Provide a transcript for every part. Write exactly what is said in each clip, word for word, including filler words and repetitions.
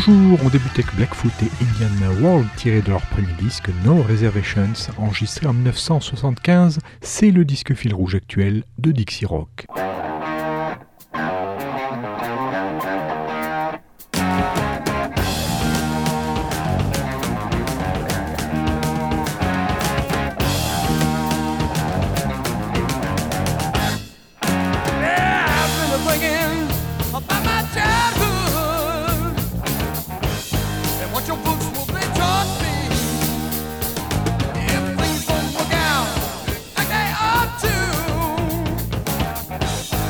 Bonjour, on débute avec Blackfoot et Indian World tiré de leur premier disque No Reservations, enregistré en mille neuf cent soixante-quinze. C'est le disque fil rouge actuel de Dixie Rock. If things don't work out like they ought to,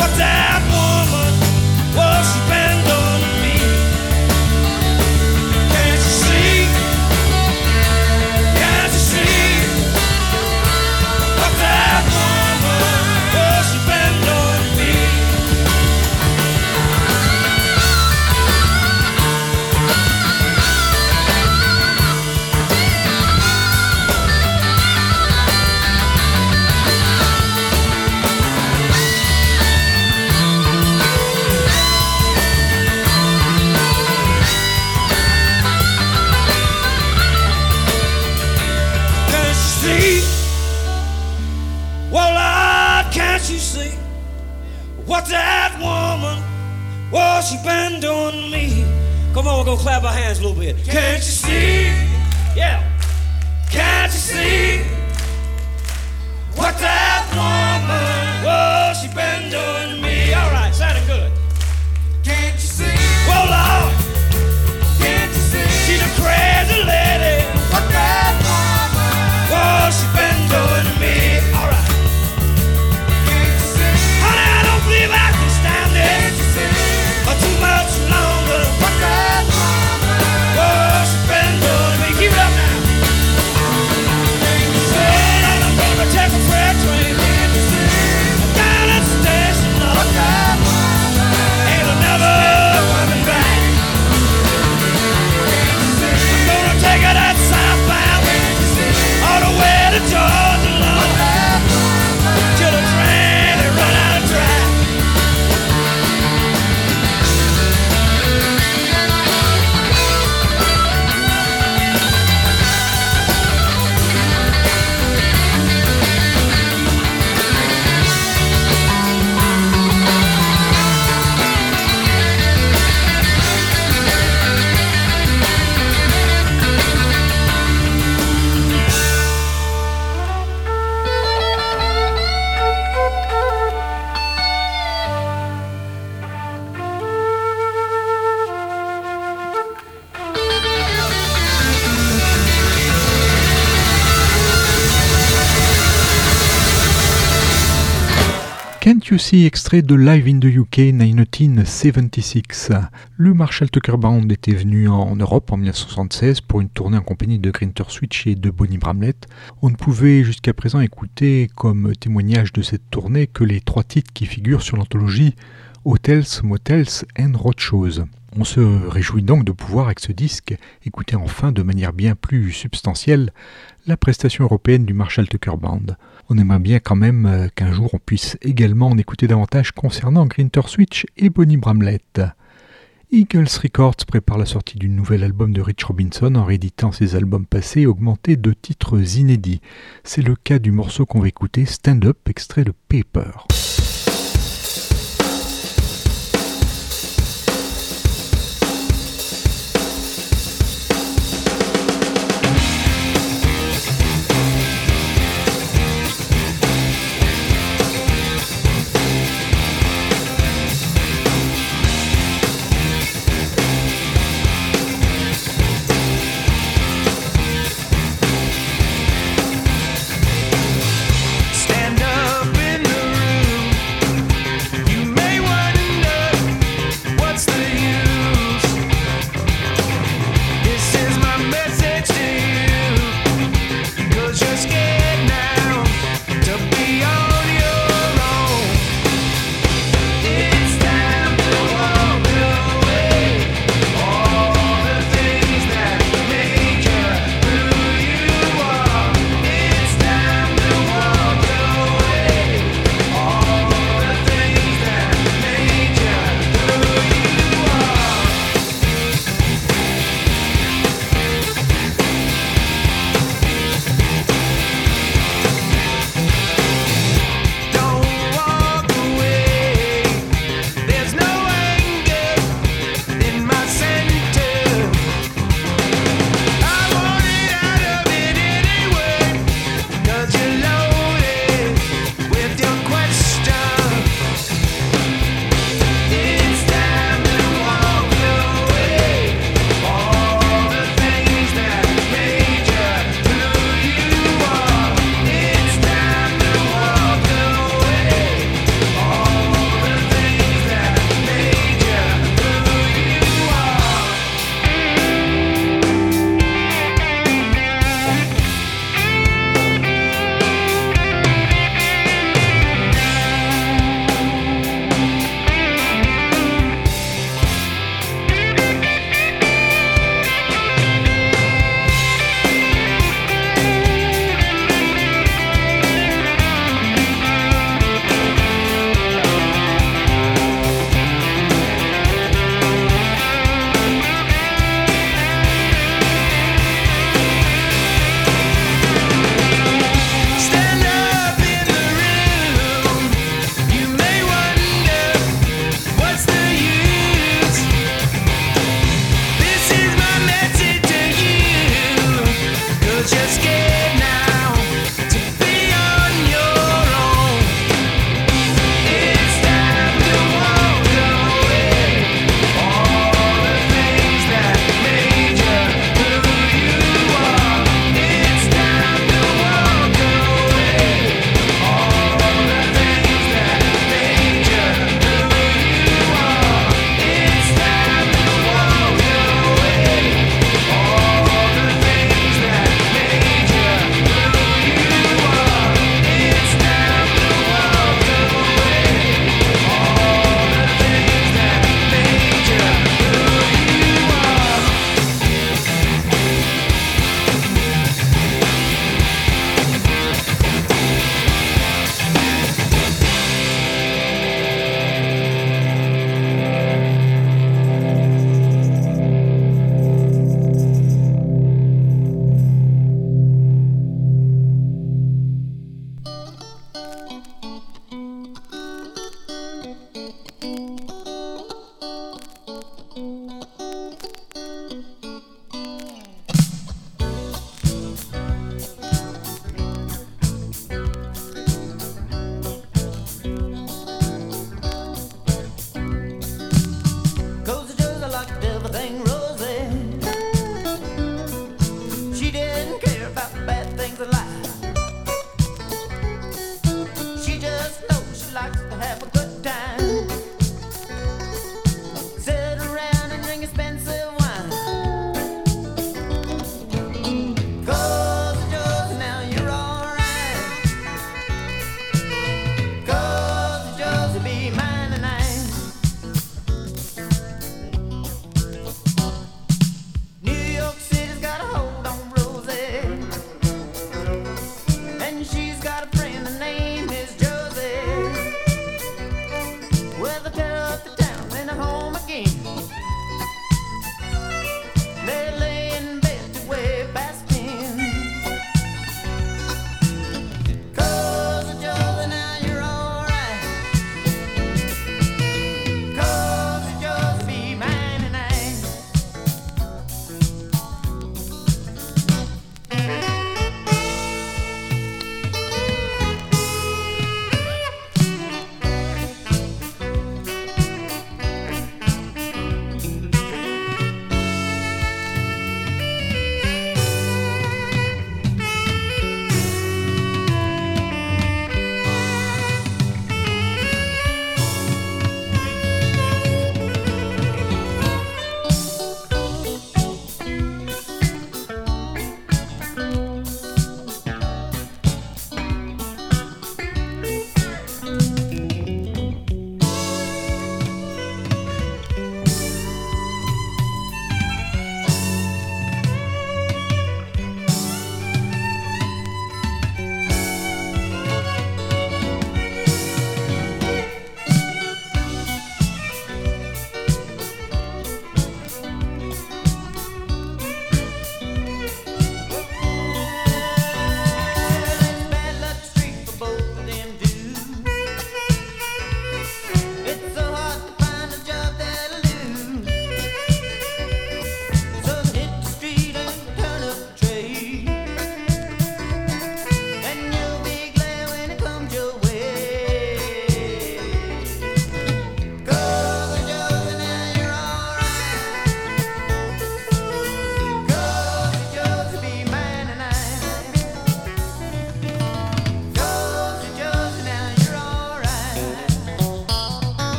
what that woman, what she been doing to me. Can't you see? Can't you see? What that woman, what she been doing to me. What that woman, what she been doing to me. Come on, we're gonna clap our hands a little bit. Can't you see? Yeah. Can't you see? What that woman, what she been doing to me. All right, sounding good. Can't you see? Well, Lord. Can't you see? She's a crazy lady. What that woman, what she been doing to me. All right. Believe I can stand it for too much longer. What that woman, what she been doing to me. Keep it up now. Well, I'm gonna take a freight train down at the station. What that woman, ain't never coming back. I'm gonna take it that southbound all the way to Georgia, Lord, till the train they run out of track. Can't You See, extrait de Live in the U K dix-neuf soixante-seize. Le Marshall Tucker Band était venu en Europe en dix-neuf cent soixante-seize pour une tournée en compagnie de Grinter Switch et de Bonnie Bramlett. On ne pouvait jusqu'à présent écouter comme témoignage de cette tournée que les trois titres qui figurent sur l'anthologie Hotels, Motels and Roadshows. On se réjouit donc de pouvoir, avec ce disque, écouter enfin de manière bien plus substantielle la prestation européenne du Marshall Tucker Band. On aimerait bien quand même qu'un jour on puisse également en écouter davantage concernant Grinter Switch et Bonnie Bramlett. Eagles Records prépare la sortie du nouvel album de Rich Robinson en rééditant ses albums passés augmentés de titres inédits. C'est le cas du morceau qu'on va écouter, Stand Up, extrait de Paper. Stand up in the room.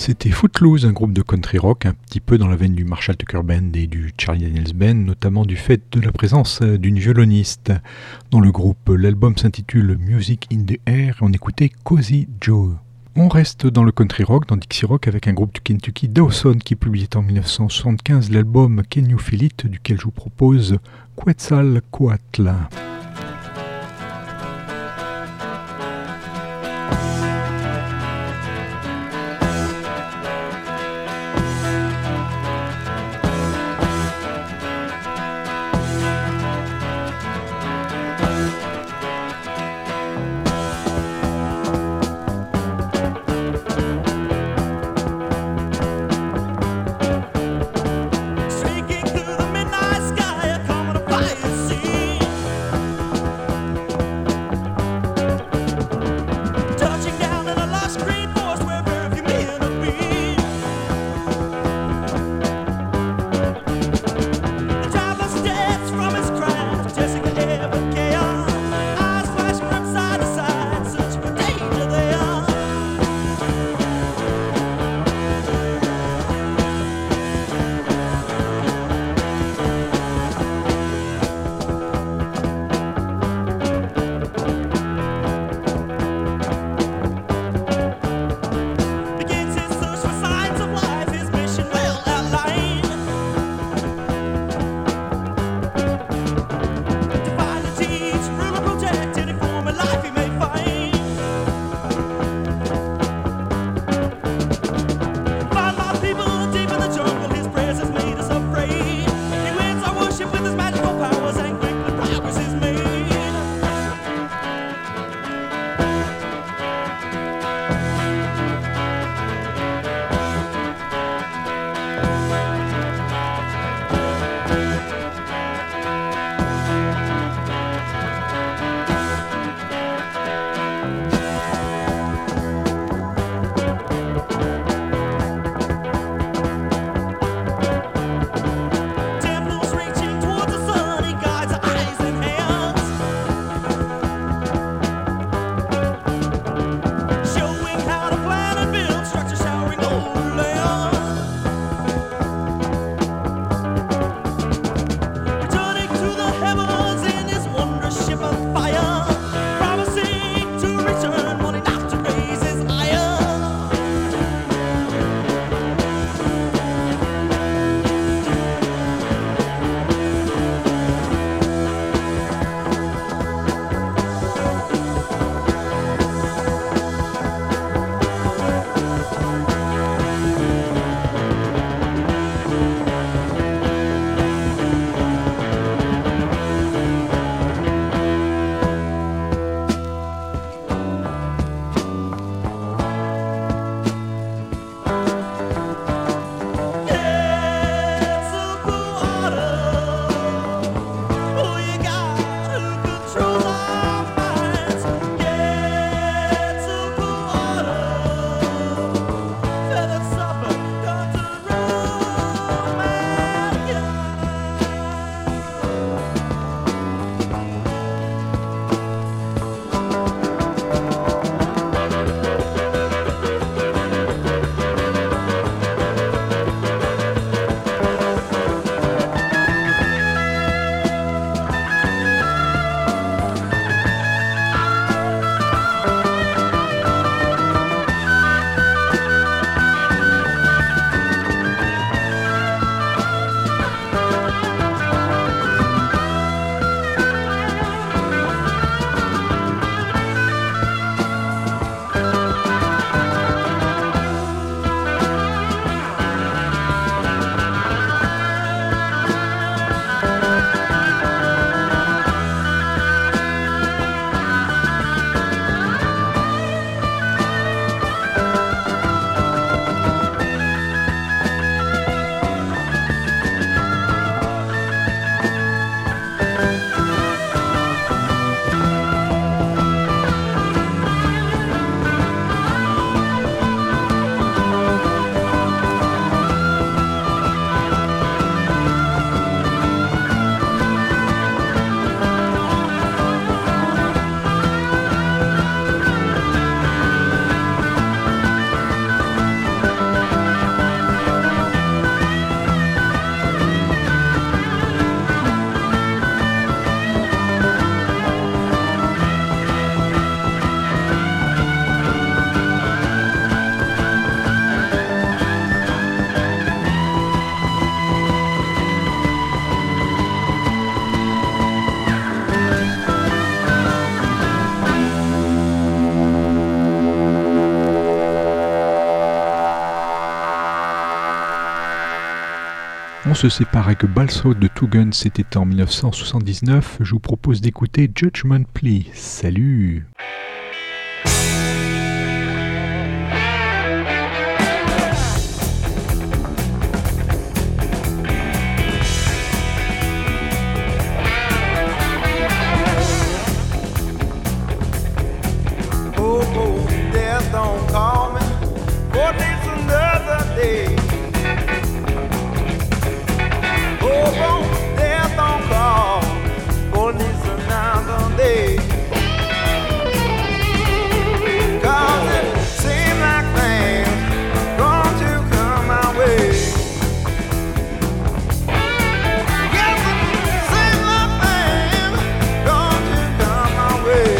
C'était Footloose, un groupe de country rock un petit peu dans la veine du Marshall Tucker Band et du Charlie Daniels Band, notamment du fait de la présence d'une violoniste. Dans le groupe, l'album s'intitule Music in the Air et on écoutait Cozy Joe. On reste dans le country rock, dans Dixie Rock, avec un groupe du Kentucky, Dawson, qui publiait en dix-neuf cent soixante-quinze l'album Can You Feel It, duquel je vous propose Quetzalcoatl. Sneaking through the midnight sky, coming to fire scene. se sépare avec Balls Out de Two Guns, c'était en dix-neuf cent soixante-dix-neuf. Je vous propose d'écouter Judgment Plea. Salut! Don't call me for this another day. Oh, oh, death don't call for this another day. 'Cause it seems like things going to come my way. Yes, it seems like things going to come my way.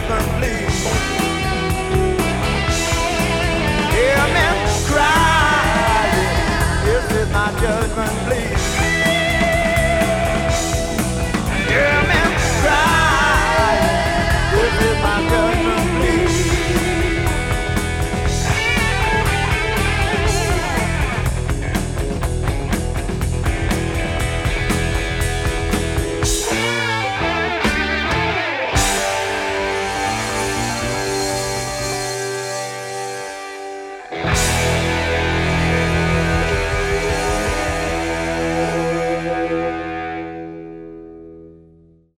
judgment, please. Hear me cry. This is my judgment.